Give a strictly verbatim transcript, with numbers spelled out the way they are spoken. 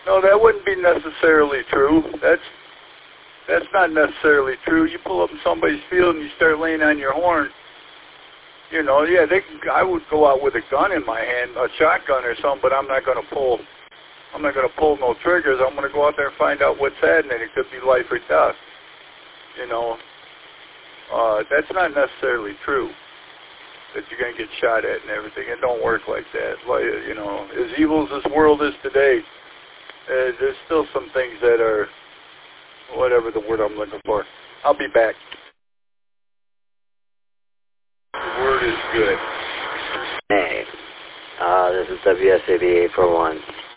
No, that wouldn't be necessarily true. That's that's not necessarily true. You pull up in somebody's field and you start laying on your horn. You know, yeah, they. I would go out with a gun in my hand, a shotgun or something, but I'm not going to pull. I'm not going to pull no triggers. I'm going to go out there and find out what's happening. It could be life or death. You know, uh, that's not necessarily true. That you're going to get shot at and everything. It don't work like that. Like, you know, as evil as this world is today, uh, there's still some things that are, whatever the word I'm looking for. I'll be back. The word is good. Hey, uh, this is W S A B eight four one.